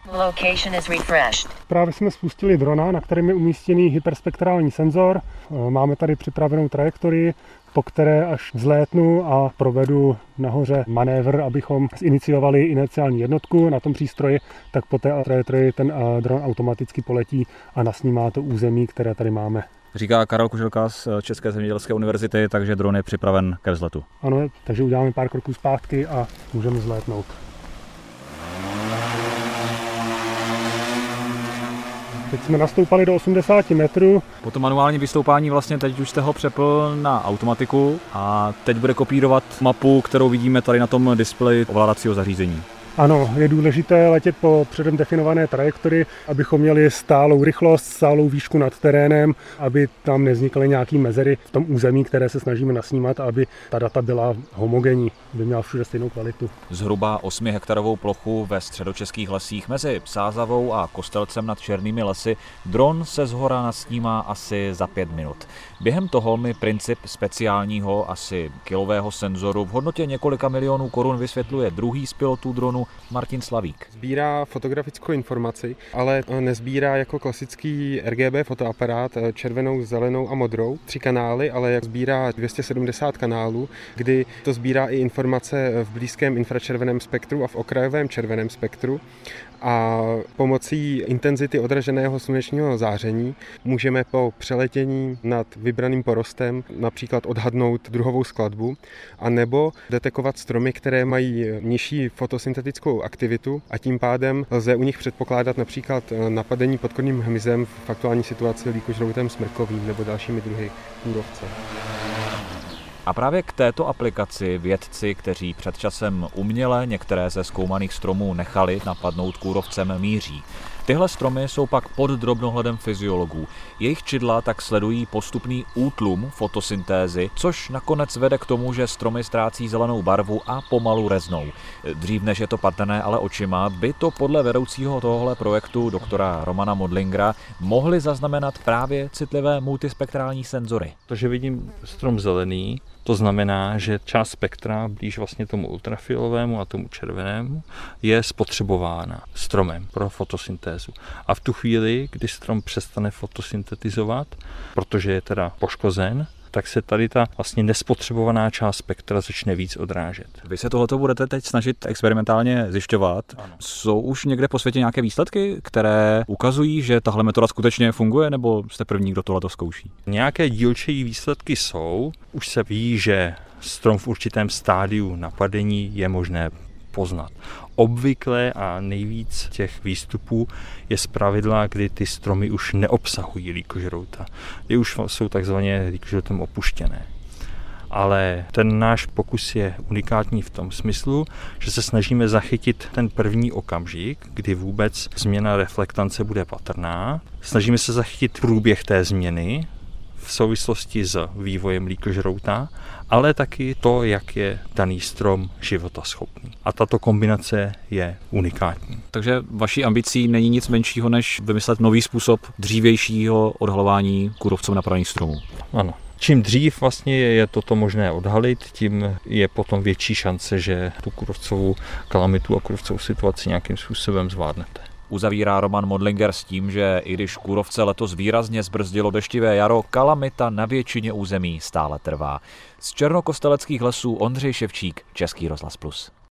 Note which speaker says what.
Speaker 1: Location is refreshed.
Speaker 2: Právě jsme spustili drona, na kterém je umístěný hyperspektrální senzor. Máme tady připravenou trajektorii, po které až vzlétnu a provedu nahoře manévr, abychom ziniciovali inerciální jednotku na tom přístroji, tak po té trajektorii ten dron automaticky poletí a nasnímá to území, které tady máme.
Speaker 3: Říká Karel Kuželka z České zemědělské univerzity, takže dron je připraven ke vzletu.
Speaker 2: Ano, takže uděláme pár kroků zpátky a můžeme vzlétnout. Teď jsme nastoupali do 80 metrů.
Speaker 3: Po tom manuálním vystoupání vlastně teď už jste ho přepl na automatiku a teď bude kopírovat mapu, kterou vidíme tady na tom displeji ovládacího zařízení.
Speaker 2: Ano, je důležité letět po předem definované trajektorii, abychom měli stálou rychlost, stálou výšku nad terénem, aby tam nevznikaly nějaké mezery v tom území, které se snažíme nasnímat, aby ta data byla homogenní, aby měla všude stejnou kvalitu.
Speaker 3: Zhruba 8hektarovou plochu ve středočeských lesích mezi Sázavou a Kostelcem nad Černými lesy dron se zhora nasnímá asi za 5 minut. Během toho mi princip speciálního asi kilového senzoru v hodnotě několika milionů korun vysvětluje druhý z pilotů dronu Martin Slavík.
Speaker 4: Sbírá fotografickou informaci, ale nezbírá jako klasický RGB fotoaparát červenou, zelenou a modrou 3 kanály, ale jak sbírá 270 kanálů, kdy to sbírá i informace v blízkém infračerveném spektru a v okrajovém červeném spektru. A pomocí intenzity odraženého slunečního záření můžeme po přeletění nad vybraným porostem například odhadnout druhovou skladbu a nebo detekovat stromy, které mají nižší fotosyntetickou aktivitu a tím pádem lze u nich předpokládat například napadení podkorným hmyzem v aktuální situaci líkožroutem smrkovým nebo dalšími druhy kůrovce.
Speaker 3: A právě k této aplikaci vědci, kteří před časem uměle některé ze zkoumaných stromů nechali napadnout kůrovcem, míří. Tyhle stromy jsou pak pod drobnohledem fyziologů. Jejich čidla tak sledují postupný útlum fotosyntézy, což nakonec vede k tomu, že stromy ztrácí zelenou barvu a pomalu reznou. Dřív než je to patrné ale očima, by to podle vedoucího tohohle projektu doktora Romana Modlingera mohly zaznamenat právě citlivé multispektrální senzory.
Speaker 5: To, že vidím strom zelený, to znamená, že část spektra blíž vlastně tomu ultrafialovému a tomu červenému je spotřebována stromem pro fotosyntézu. A v tu chvíli, kdy strom přestane fotosyntetizovat, protože je teda poškozen, tak se tady ta vlastně nespotřebovaná část spektra začne víc odrážet.
Speaker 3: Vy se tohleto budete teď snažit experimentálně zjišťovat.
Speaker 5: Ano.
Speaker 3: Jsou už někde po světě nějaké výsledky, které ukazují, že tahle metoda skutečně funguje, nebo jste první, kdo tohleto zkouší?
Speaker 5: Nějaké dílčí výsledky jsou. Už se ví, že strom v určitém stádiu napadení je možné poznat. Obvykle a nejvíc těch výstupů je zpravidla, kdy ty stromy už neobsahují líkožrouta, kdy už jsou takzvaně líkožroutem opuštěné. Ale ten náš pokus je unikátní v tom smyslu, že se snažíme zachytit ten první okamžik, kdy vůbec změna reflektance bude patrná. Snažíme se zachytit průběh té změny v souvislosti s vývojem líkožrouta, ale taky to, jak je daný strom životaschopný. A tato kombinace je unikátní.
Speaker 3: Takže vaší ambicí není nic menšího, než vymyslet nový způsob dřívějšího odhalování kůrovcem napadených stromů.
Speaker 5: Ano. Čím dřív vlastně je toto možné odhalit, tím je potom větší šance, že tu kůrovcovou kalamitu a kůrovcovou situaci nějakým způsobem zvládnete.
Speaker 3: Uzavírá Roman Modlinger s tím, že i když kůrovce letos výrazně zbrzdilo deštivé jaro, kalamita na většině území stále trvá. Z černokosteleckých lesů Ondřej Ševčík, Český rozhlas Plus.